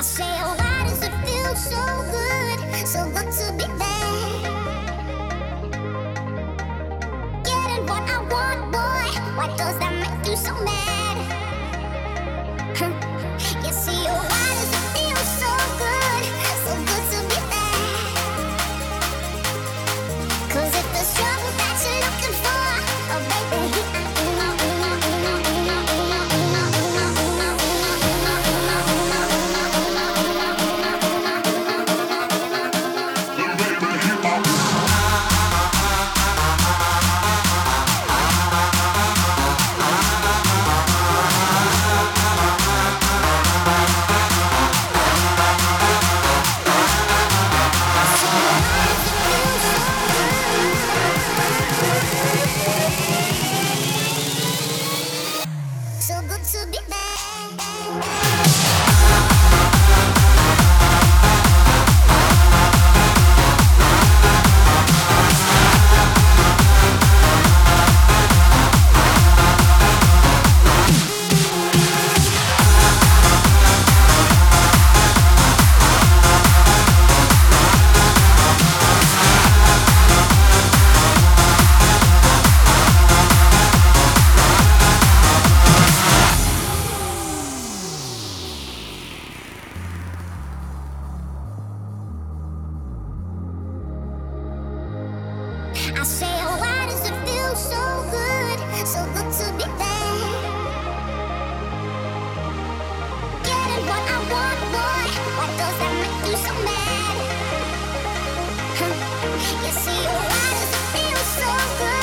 I say, oh, why does it feel so good to be there? Getting what I want, boy. Why does that make you so mad? You see, oh, why does it feel so good to be there? 'Cause if the struggle that you're looking for, oh baby, so good to be there. I say, oh, why does it feel so good to be there? Getting what I want, boy. Why does that make you so mad? You see, oh, why does it feel so good?